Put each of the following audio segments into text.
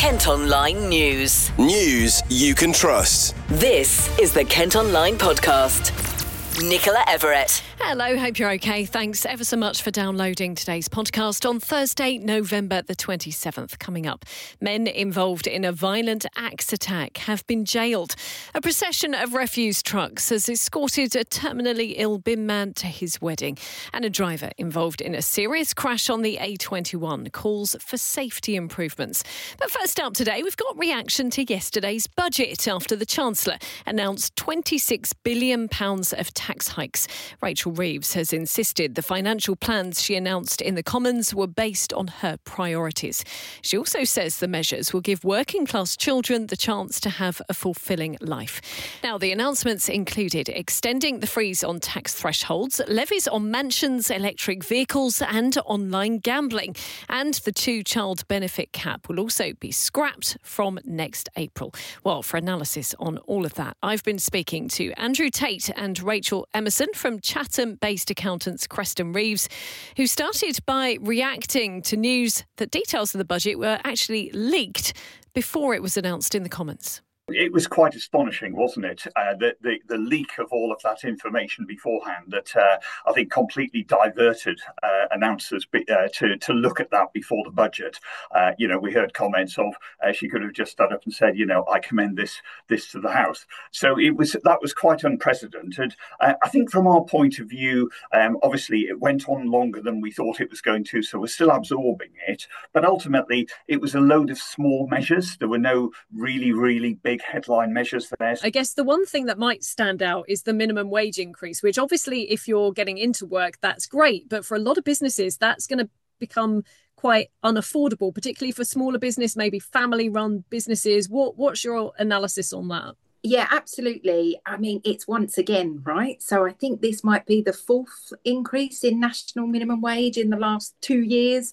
Kent Online News. News you can trust. This is the Kent Online Podcast. Nicola Everett. Hello, hope you're okay. Thanks ever so much for downloading today's podcast on Thursday, November the 27th. Coming up, men involved in a violent axe attack have been jailed. A procession of refuse trucks has escorted a terminally ill bin man to his wedding. And a driver involved in a serious crash on the A21 calls for safety improvements. But first up today, we've got reaction to yesterday's budget after the Chancellor announced £26 billion of tax hikes. Rachel Reeves has insisted the financial plans she announced in the Commons were based on her priorities. She also says the measures will give working class children the chance to have a fulfilling life. Now, the announcements included extending the freeze on tax thresholds, levies on mansions, electric vehicles and online gambling. And the two-child benefit cap will also be scrapped from next April. Well, for analysis on all of that, I've been speaking to Andrew Tate and Rachel Emerson from Chatham-based accountants Creston Reeves, who started by reacting to news that details of the budget were actually leaked before it was announced in the Commons. It was quite astonishing, wasn't it? The leak of all of that information beforehand that I think completely diverted announcers to look at that before the budget. We heard comments of she could have just stood up and said, I commend this to the House. So that was quite unprecedented. I think from our point of view, obviously it went on longer than we thought it was going to, so we're still absorbing it. But ultimately, it was a load of small measures. There were no really, really big headline measures there. I guess the one thing that might stand out is the minimum wage increase, which obviously if you're getting into work, that's great. But for a lot of businesses, that's going to become quite unaffordable, particularly for smaller business, maybe family run businesses. What's your analysis on that? Yeah, absolutely. I mean, it's once again, right? So I think this might be the fourth increase in national minimum wage in the last 2 years,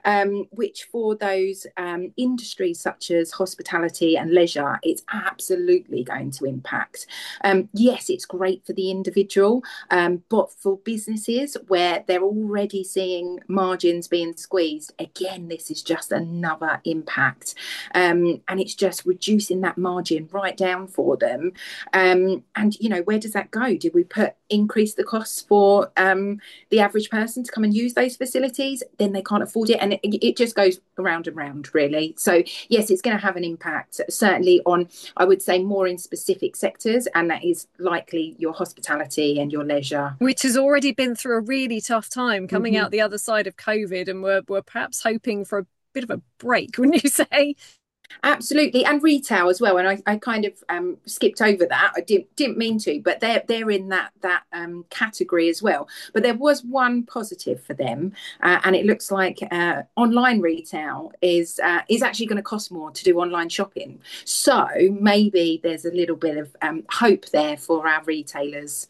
which for those industries such as hospitality and leisure, it's absolutely going to impact. Yes, it's great for the individual, but for businesses where they're already seeing margins being squeezed, again, this is just another impact. And it's just reducing that margin right down for them. And where does that go? Did we increase the costs for the average person to come and use those facilities? Then they can't afford it, and it just goes around and round, really. So yes, it's going to have an impact, certainly on, I would say, more in specific sectors, and that is likely your hospitality and your leisure, which has already been through a really tough time coming out the other side of COVID, and we're perhaps hoping for a bit of a break, wouldn't you say? Absolutely, and retail as well. And I kind of skipped over that. I didn't mean to, but they're in that category as well. But there was one positive for them, and it looks like online retail is actually going to cost more to do online shopping. So maybe there's a little bit of hope there for our retailers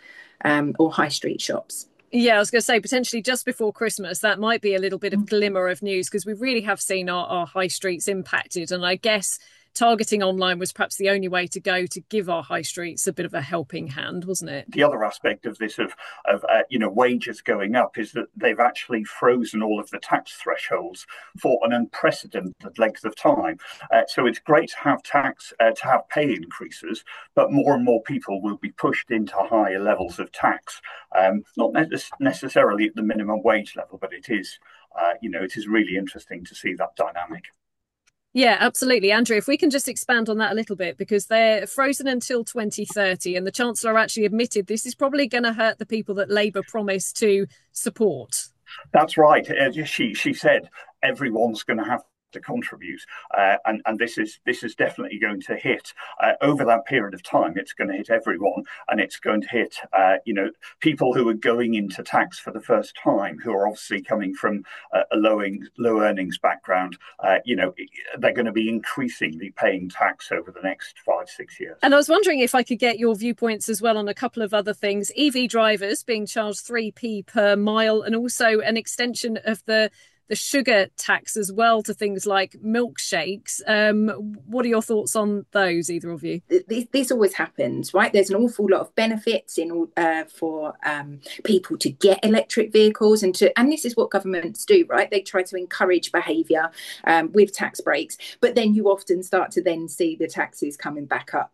or high street shops. Yeah, I was going to say, potentially just before Christmas, that might be a little bit of glimmer of news, because we really have seen our high streets impacted. And I guess targeting online was perhaps the only way to go to give our high streets a bit of a helping hand, wasn't it? The other aspect of this of wages going up is that they've actually frozen all of the tax thresholds for an unprecedented length of time. So it's great to have pay increases, but more and more people will be pushed into higher levels of tax. Not necessarily at the minimum wage level, but it is really interesting to see that dynamic. Yeah, absolutely. Andrew, if we can just expand on that a little bit, because they're frozen until 2030, and the Chancellor actually admitted this is probably going to hurt the people that Labour promised to support. That's right. She said everyone's going to have to contribute, and this is definitely going to hit over that period of time. It's going to hit everyone, and it's going to hit people who are going into tax for the first time, who are obviously coming from a low earnings background. They're going to be increasingly paying tax over the next 5-6 years. And I was wondering if I could get your viewpoints as well on a couple of other things. EV drivers being charged 3p per mile, and also an extension of the the sugar tax as well to things like milkshakes. What are your thoughts on those, either of you? This always happens, right? There's an awful lot of benefits for people to get electric vehicles, and this is what governments do, right? They try to encourage behaviour with tax breaks, but then you often start to then see the taxes coming back up.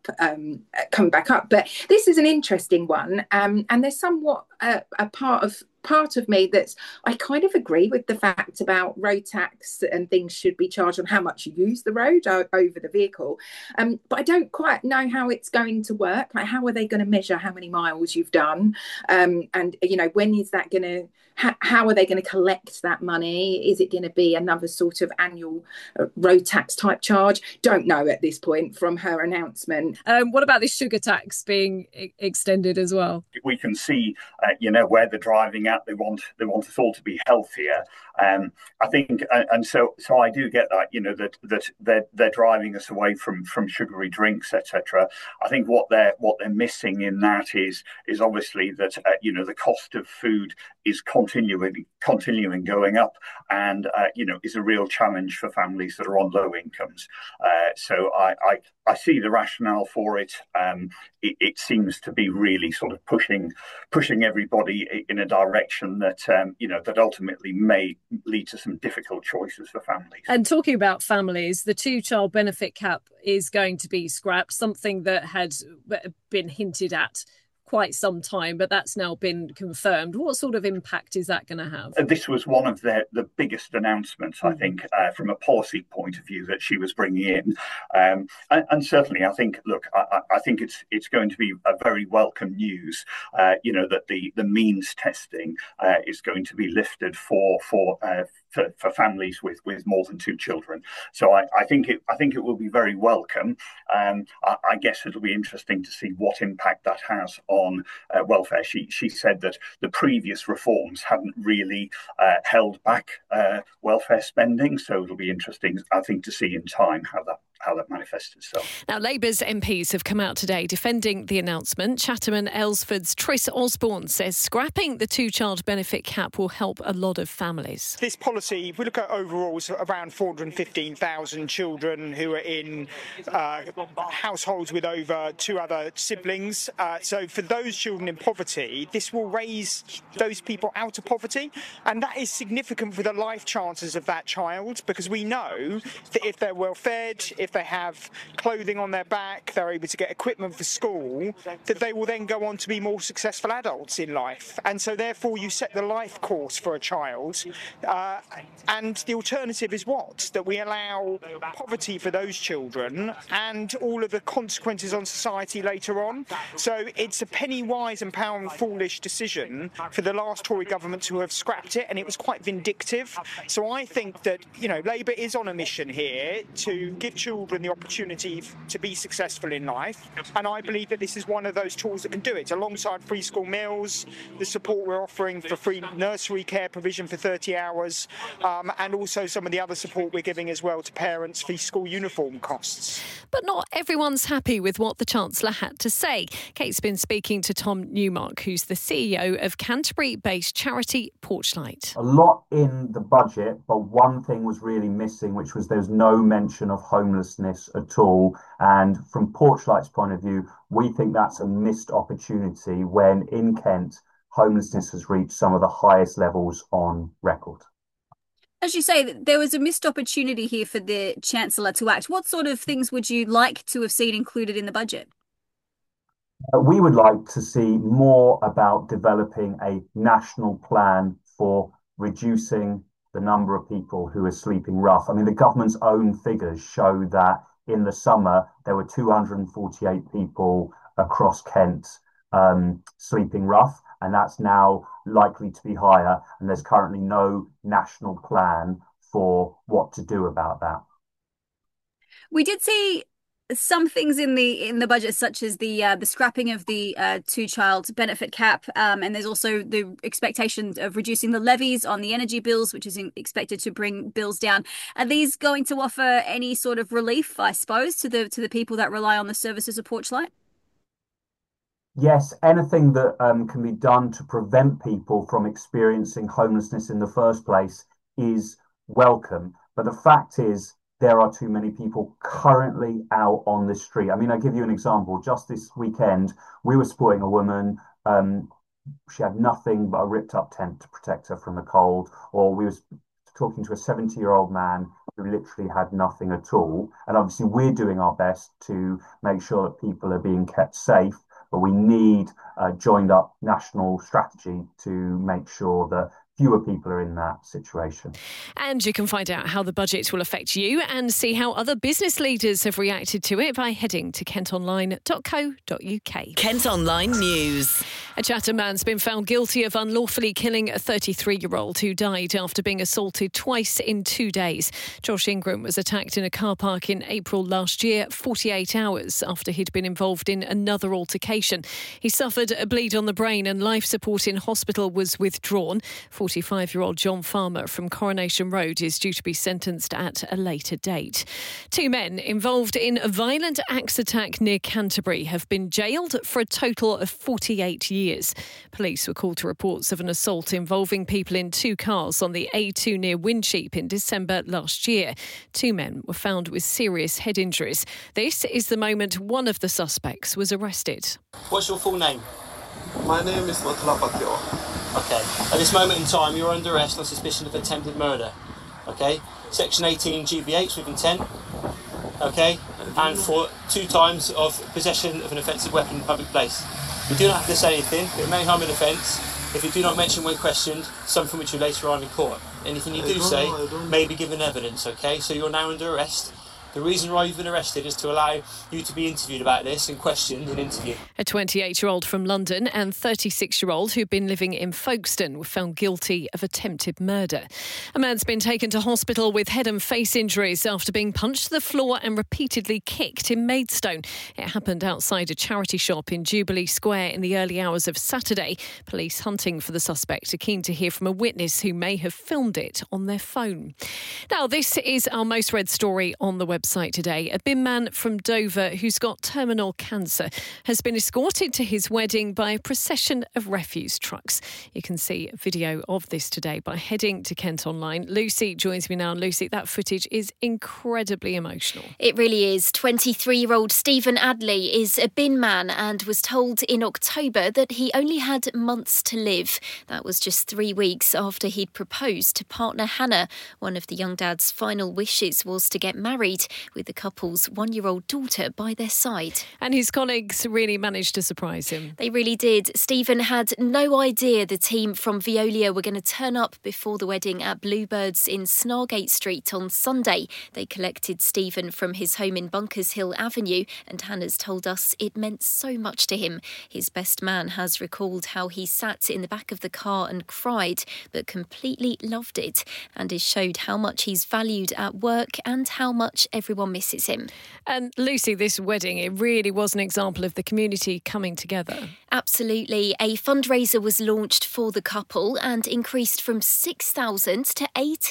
But this is an interesting one, and there's somewhat a part of me that's, I kind of agree with the fact about road tax and things should be charged on how much you use the road over the vehicle, but I don't quite know how it's going to work. Like, how are they going to measure how many miles you've done, and when is that going to, how are they going to collect that money? Is it going to be another sort of annual road tax type charge? Don't know at this point from her announcement. What about the sugar tax being extended as well? We can see, where they're driving at. They want us all to be healthier. I think, and so I do get that. That they're driving us away from sugary drinks, etc. I think what they're missing in that is obviously that the cost of food is continuing going up, and is a real challenge for families that are on low incomes. So I see the rationale for it. It seems to be really sort of pushing everybody in a direction that that ultimately may lead to some difficult choices for families. And talking about families, the 2-child benefit cap is going to be scrapped, something that had been hinted at quite some time, but that's now been confirmed. What sort of impact is that going to have? This was one of the biggest announcements, I think, from a policy point of view that she was bringing in. And certainly, I think, I think it's going to be a very welcome news, that the means testing is going to be lifted for families with more than 2 children. So I think it will be very welcome. I guess it'll be interesting to see what impact that has on welfare. She said that the previous reforms hadn't really held back welfare spending, so it'll be interesting, I think, to see in time how that manifests itself. Now, Labour's MPs have come out today defending the announcement. Chatham and Aylesford's Tris Osborne says scrapping the 2-child benefit cap will help a lot of families. This policy, if we look at overall, around 415,000 children who are in households with over 2 other siblings. So for those children in poverty, this will raise those people out of poverty, and that is significant for the life chances of that child, because we know that if they're well fed, if they have clothing on their back, they're able to get equipment for school, that they will then go on to be more successful adults in life. And so therefore you set the life course for a child. And the alternative is what? That we allow poverty for those children and all of the consequences on society later on. So it's a penny wise and pound foolish decision for the last Tory government to have scrapped it, and it was quite vindictive. So I think that, Labour is on a mission here to give children the opportunity to be successful in life, and I believe that this is one of those tools that can do it, alongside free school meals, the support we're offering for free nursery care provision for 30 hours, and also some of the other support we're giving as well to parents for school uniform costs. But not everyone's happy with what the Chancellor had to say. Kate's been speaking to Tom Newmark, who's the CEO of Canterbury-based charity Porchlight. A lot in the budget, but one thing was really missing, which was there's no mention of homelessness at all. And from Porchlight's point of view, we think that's a missed opportunity when in Kent, homelessness has reached some of the highest levels on record. As you say, there was a missed opportunity here for the Chancellor to act. What sort of things would you like to have seen included in the budget? We would like to see more about developing a national plan for reducing the number of people who are sleeping rough. I mean, the government's own figures show that in the summer, there were 248 people across Kent sleeping rough, and that's now likely to be higher. And there's currently no national plan for what to do about that. We did see some things in the budget, such as the scrapping of the 2-child benefit cap, and there's also the expectation of reducing the levies on the energy bills, which is expected to bring bills down. Are these going to offer any sort of relief, I suppose, to the people that rely on the services of Porchlight? Yes, anything that can be done to prevent people from experiencing homelessness in the first place is welcome. But the fact is, there are too many people currently out on the street. I mean, I'll give you an example. Just this weekend, we were supporting a woman. She had nothing but a ripped up tent to protect her from the cold. Or we were talking to a 70-year-old man who literally had nothing at all. And obviously, we're doing our best to make sure that people are being kept safe. But we need a joined up national strategy to make sure that fewer people are in that situation. And you can find out how the budget will affect you and see how other business leaders have reacted to it by heading to kentonline.co.uk. Kent Online News. A Chatham man's been found guilty of unlawfully killing a 33-year-old who died after being assaulted twice in 2 days. Josh Ingram was attacked in a car park in April last year, 48 hours after he'd been involved in another altercation. He suffered a bleed on the brain and life support in hospital was withdrawn. 45-year-old John Farmer from Coronation Road is due to be sentenced at a later date. 2 men involved in a violent axe attack near Canterbury have been jailed for a total of 48 years. Police were called to reports of an assault involving people in 2 cars on the A2 near Wincheap in December last year. 2 men were found with serious head injuries. This is the moment one of the suspects was arrested. What's your full name? My name is Matla Patio. Okay. At this moment in time, you're under arrest on suspicion of attempted murder. Okay. Section 18 GBH with intent. Okay. And for 2 times of possession of an offensive weapon in public place. You do not have to say anything. It may harm an offence if you do not mention when questioned something which you later on in court. Anything you do say may be given evidence. Okay. So you're now under arrest. The reason why you've been arrested is to allow you to be interviewed about this and questioned in interview. A 28-year-old from London and 36-year-old who've been living in Folkestone were found guilty of attempted murder. A man's been taken to hospital with head and face injuries after being punched to the floor and repeatedly kicked in Maidstone. It happened outside a charity shop in Jubilee Square in the early hours of Saturday. Police hunting for the suspect are keen to hear from a witness who may have filmed it on their phone. Now, this is our most read story on the website today. A bin man from Dover who's got terminal cancer has been escorted to his wedding by a procession of refuse trucks. You can see a video of this today by heading to Kent Online. Lucy joins me now. Lucy, that footage is incredibly emotional. It really is. 23-year-old Stephen Adley is a bin man and was told in October that he only had months to live. That was just 3 weeks after he'd proposed to partner Hannah. One of the young dad's final wishes was to get married, with the couple's 1-year-old daughter by their side. And his colleagues really managed to surprise him. They really did. Stephen had no idea the team from Veolia were going to turn up before the wedding at Bluebirds in Snargate Street on Sunday. They collected Stephen from his home in Bunkers Hill Avenue, and Hannah's told us it meant so much to him. His best man has recalled how he sat in the back of the car and cried, but completely loved it, and has showed how much he's valued at work and how much everyone misses him. And Lucy, this wedding, it really was an example of the community coming together. Absolutely. A fundraiser was launched for the couple and increased from £6,000 to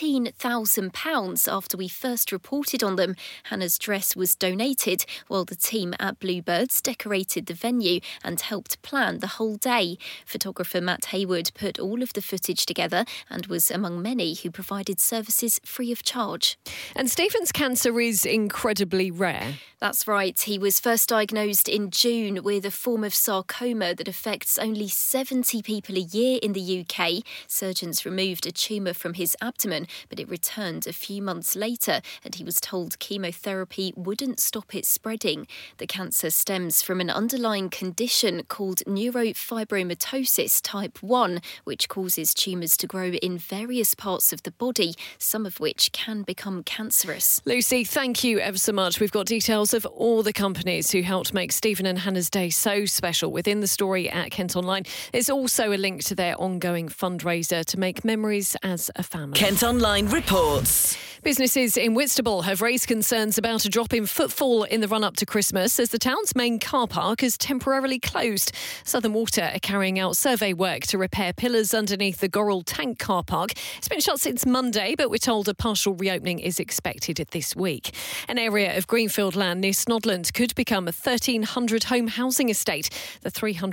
£18,000 after we first reported on them. Hannah's dress was donated while the team at Bluebirds decorated the venue and helped plan the whole day. Photographer Matt Hayward put all of the footage together and was among many who provided services free of charge. And Stephen's cancer is incredibly rare. That's right. He was first diagnosed in June with a form of sarcoma that affects only 70 people a year in the UK. Surgeons removed a tumour from his abdomen, but it returned a few months later, and he was told chemotherapy wouldn't stop it spreading. The cancer stems from an underlying condition called neurofibromatosis type 1, which causes tumours to grow in various parts of the body, some of which can become cancerous. Lucy, thank you ever so much. We've got details of all the companies who helped make Stephen and Hannah's day so special within the story at Kent Online. There's also a link to their ongoing fundraiser to make memories as a family. Kent Online reports. Businesses in Whitstable have raised concerns about a drop in footfall in the run-up to Christmas as the town's main car park is temporarily closed. Southern Water are carrying out survey work to repair pillars underneath the Gorrell Tank car park. It's been shut since Monday, but we're told a partial reopening is expected this week. An area of greenfield land near Snodland could become a 1,300-home housing estate. The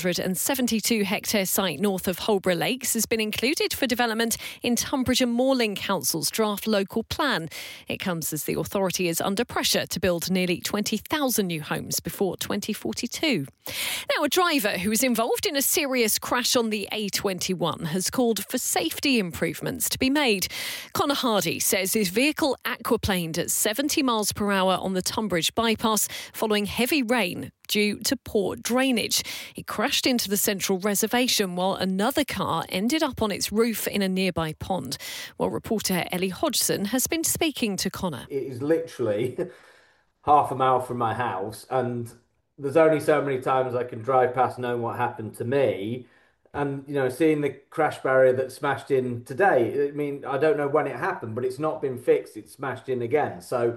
372-hectare site north of Holborough Lakes has been included for development in Tunbridge and Moorling Council's draft local plan. It comes as the authority is under pressure to build nearly 20,000 new homes before 2042. Now, a driver who was involved in a serious crash on the A21 has called for safety improvements to be made. Connor Hardy says his vehicle aquaplaned at 70 miles per hour on the Tunbridge bypass following heavy rain due to poor drainage. He crashed into the central reservation while another car ended up on its roof in a nearby pond. Well, reporter Ellie Hodgson has been speaking to Connor. It is literally half a mile from my house, and there's only so many times I can drive past knowing what happened to me. And, seeing the crash barrier that smashed in today, I mean, I don't know when it happened, but it's not been fixed. It's smashed in again. So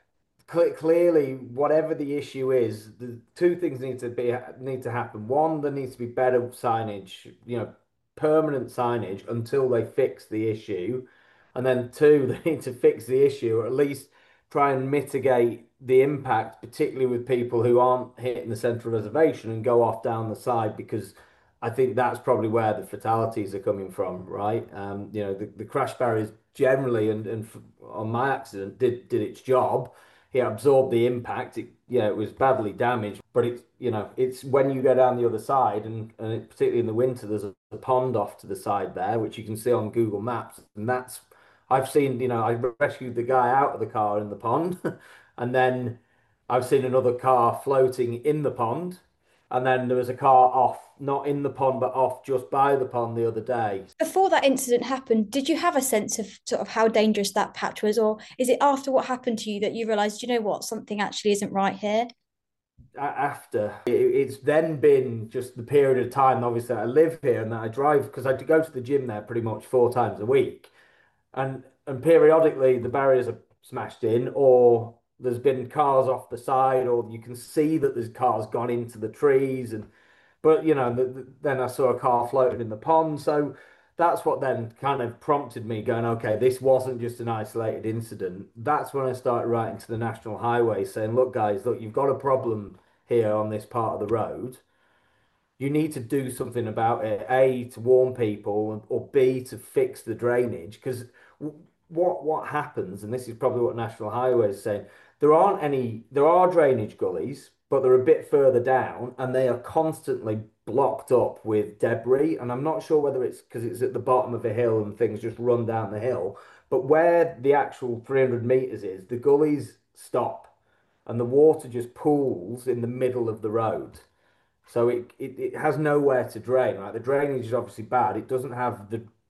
clearly, whatever the issue is, the two things need to happen. One, there needs to be better signage, permanent signage until they fix the issue. And then two, they need to fix the issue, or at least try and mitigate the impact, particularly with people who aren't hitting the central reservation and go off down the side, because I think that's probably where the fatalities are coming from, right? The crash barriers generally, and on my accident, did its job. It absorbed the impact. It was badly damaged, but it's when you go down the other side, and particularly in the winter, there's a pond off to the side there, which you can see on Google Maps, and that's I've seen. I rescued the guy out of the car in the pond, and then I've seen another car floating in the pond. And then there was a car off, not in the pond, but off just by the pond the other day. Before that incident happened, did you have a sense of sort of how dangerous that patch was? Or is it after what happened to you that you realised, something actually isn't right here? After. It's then been just the period of time, obviously, I live here and that I drive, because I go to the gym there pretty much 4 times a week. And periodically the barriers are smashed in, or there's been cars off the side, or you can see that there's cars gone into the trees. But then I saw a car floating in the pond. So that's what then kind of prompted me going, okay, this wasn't just an isolated incident. That's when I started writing to the National Highway saying, look, guys, you've got a problem here on this part of the road. You need to do something about it, A, to warn people, or B, to fix the drainage. Because what happens, and this is probably what National Highway is saying, there are drainage gullies, but they're a bit further down, and they are constantly blocked up with debris. And I'm not sure whether it's because it's at the bottom of a hill and things just run down the hill, but where the actual 300 meters is, the gullies stop and the water just pools in the middle of the road. So it has nowhere to drain, right? The drainage is obviously bad. It doesn't have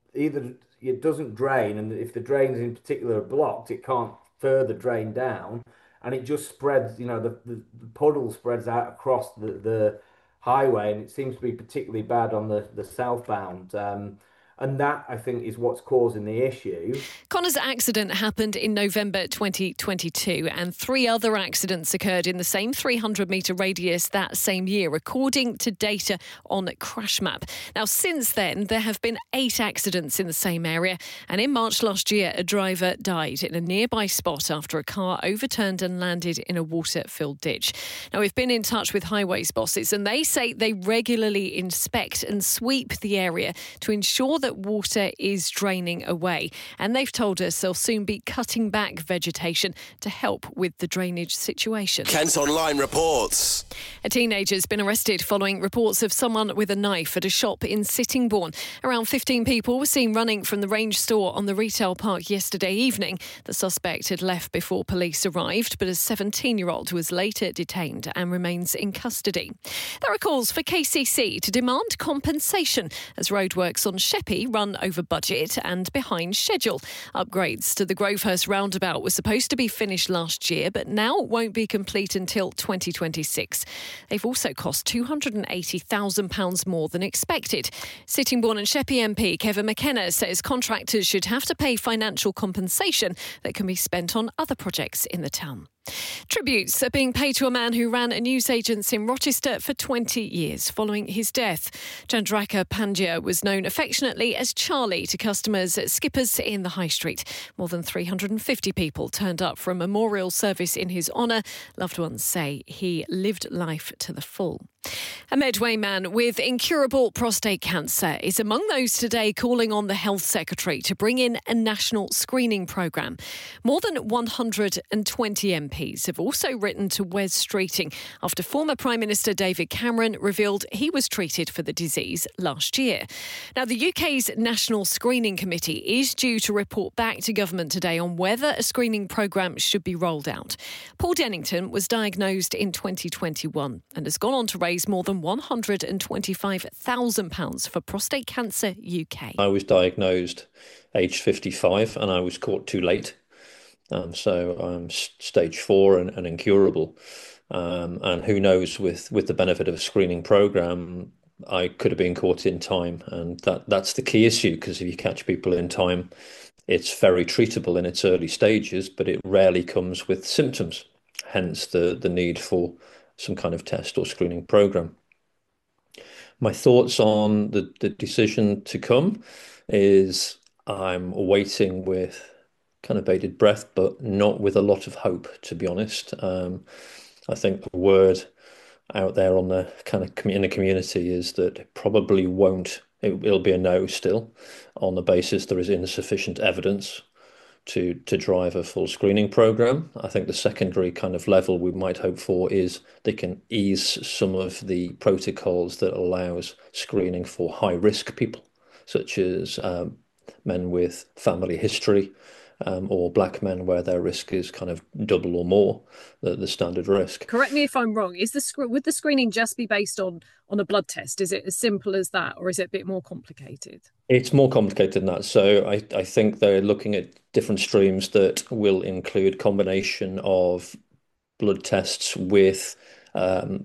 it doesn't drain, and if the drains in particular are blocked, it can't further drain down, and it just spreads, the puddle spreads out across the highway, and it seems to be particularly bad on the southbound. And that, I think, is what's causing the issue. Connor's accident happened in November 2022, and 3 other accidents occurred in the same 300-metre radius that same year, according to data on CrashMap. Now, since then, there have been 8 accidents in the same area, and in March last year, a driver died in a nearby spot after a car overturned and landed in a water-filled ditch. Now, we've been in touch with Highways bosses, and they say they regularly inspect and sweep the area to ensure that water is draining away. And they've told us they'll soon be cutting back vegetation to help with the drainage situation. Kent Online reports. A teenager's been arrested following reports of someone with a knife at a shop in Sittingbourne. Around 15 people were seen running from the Range store on the retail park yesterday evening. The suspect had left before police arrived, but a 17-year-old was later detained and remains in custody. There are calls for KCC to demand compensation as roadworks on Sheppey run over budget and behind schedule. Upgrades to the Grovehurst roundabout were supposed to be finished last year, but now won't be complete until 2026. They've also cost £280,000 more than expected. Sittingbourne and Sheppey MP Kevin McKenna says contractors should have to pay financial compensation that can be spent on other projects in the town. Tributes are being paid to a man who ran a newsagent's in Rochester for 20 years following his death. Chandraka Pandya was known affectionately as Charlie to customers at Skippers in the High Street. More than 350 people turned up for a memorial service in his honour. Loved ones say he lived life to the full. A Medway man with incurable prostate cancer is among those today calling on the Health Secretary to bring in a national screening programme. More than 120 MPs have also written to Wes Streeting after former Prime Minister David Cameron revealed he was treated for the disease last year. Now, the UK's National Screening Committee is due to report back to government today on whether a screening programme should be rolled out. Paul Dennington was diagnosed in 2021 and has gone on to raise more than £125,000 for Prostate Cancer UK. I was diagnosed aged 55 and I was caught too late. So I'm stage 4 and incurable. And who knows, with the benefit of a screening programme, I could have been caught in time. And that's the key issue, because if you catch people in time, it's very treatable in its early stages, but it rarely comes with symptoms. Hence the need for some kind of test or screening program. My thoughts on the decision to come is I'm waiting with kind of bated breath, but not with a lot of hope, to be honest. I think the word out there on the kind of in the community is that it probably won't, it'll be a no still, on the basis there is insufficient evidence to drive a full screening program. I think the secondary kind of level we might hope for is they can ease some of the protocols that allows screening for high risk people, such as men with family history, or black men where their risk is kind of double or more the standard risk. Correct me if I'm wrong. Would the screening just be based on a blood test? Is it as simple as that, or is it a bit more complicated? It's more complicated than that. So I think they're looking at different streams that will include combination of blood tests with my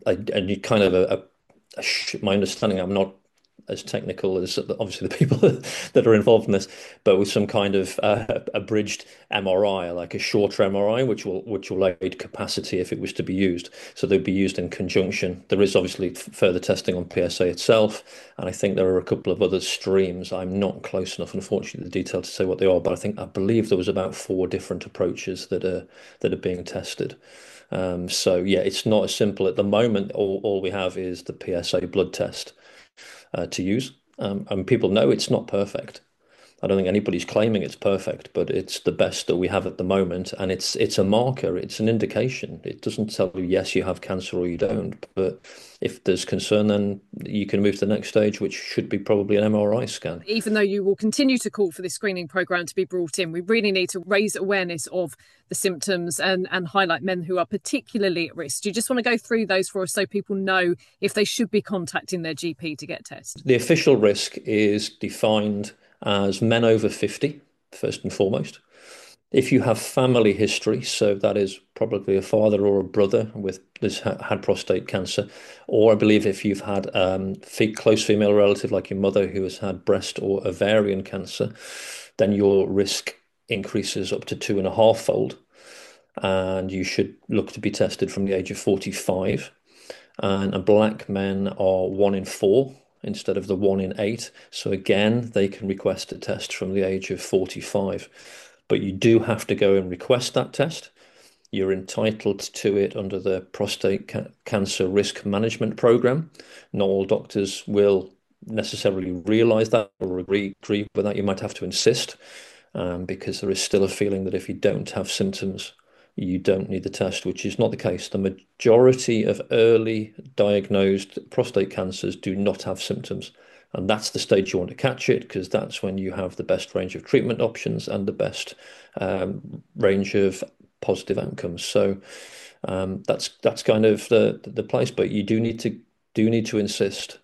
understanding, I'm not as technical as obviously the people that are involved in this, but with some kind of abridged MRI, like a shorter MRI, which will aid capacity if it was to be used. So they'd be used in conjunction. There is obviously further testing on PSA itself, and I think there are a couple of other streams. I'm not close enough, unfortunately, the detail to say what they are, but I believe there was about 4 different approaches that are being tested. So yeah, it's not as simple at the moment. All we have is the PSA blood test to use. And people know it's not perfect. I don't think anybody's claiming it's perfect, but it's the best that we have at the moment. And it's a marker, it's an indication. It doesn't tell you, yes, you have cancer or you don't. But if there's concern, then you can move to the next stage, which should be probably an MRI scan. Even though you will continue to call for this screening programme to be brought in, we really need to raise awareness of the symptoms and highlight men who are particularly at risk. Do you just want to go through those for us so people know if they should be contacting their GP to get tested? The official risk is defined as men over 50, first and foremost. If you have family history, so that is probably a father or a brother has had prostate cancer, or I believe if you've had close female relative like your mother who has had breast or ovarian cancer, then your risk increases up to 2.5-fold, and you should look to be tested from the age of 45. And black men are 1 in 4. Instead of the 1 in 8. So again, they can request a test from the age of 45. But you do have to go and request that test. You're entitled to it under the Prostate Cancer Risk Management Programme. Not all doctors will necessarily realise that or agree with that. You might have to insist, because there is still a feeling that if you don't have symptoms, you don't need the test, which is not the case. The majority of early diagnosed prostate cancers do not have symptoms. And that's the stage you want to catch it, because that's when you have the best range of treatment options and the best range of positive outcomes. So that's kind of the place. But you do need to insist,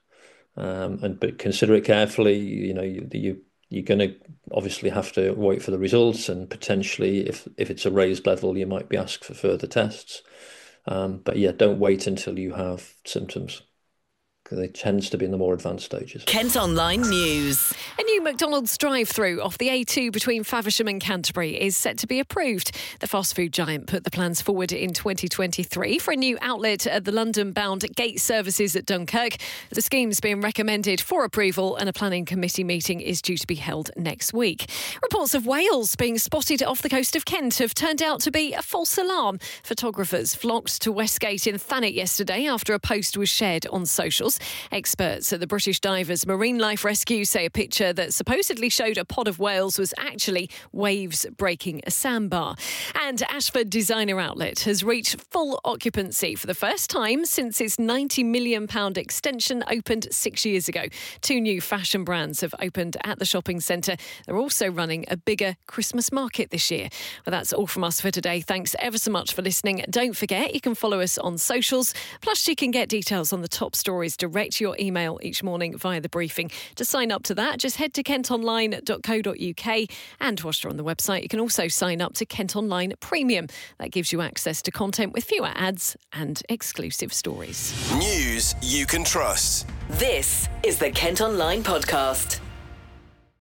but consider it carefully. You know, you're going to obviously have to wait for the results, and potentially if it's a raised level, you might be asked for further tests. But yeah, don't wait until you have symptoms. It tends to be in the more advanced stages. Kent Online News. A new McDonald's drive-through off the A2 between Faversham and Canterbury is set to be approved. The fast food giant put the plans forward in 2023 for a new outlet at the London-bound Gate Services at Dunkirk. The scheme's being recommended for approval and a planning committee meeting is due to be held next week. Reports of whales being spotted off the coast of Kent have turned out to be a false alarm. Photographers flocked to Westgate in Thanet yesterday after a post was shared on socials. Experts at the British Divers Marine Life Rescue say a picture that supposedly showed a pod of whales was actually waves breaking a sandbar. And Ashford Designer Outlet has reached full occupancy for the first time since its £90 million extension opened 6 years ago. 2 new fashion brands have opened at the shopping centre. They're also running a bigger Christmas market this year. Well, that's all from us for today. Thanks ever so much for listening. Don't forget, you can follow us on socials. Plus, you can get details on the top stories direct to your email each morning via the briefing. To sign up to that, just head to kentonline.co.uk, and whilst you're on the website, you can also sign up to Kent Online Premium. That gives you access to content with fewer ads and exclusive stories. News you can trust. This is the Kent Online Podcast.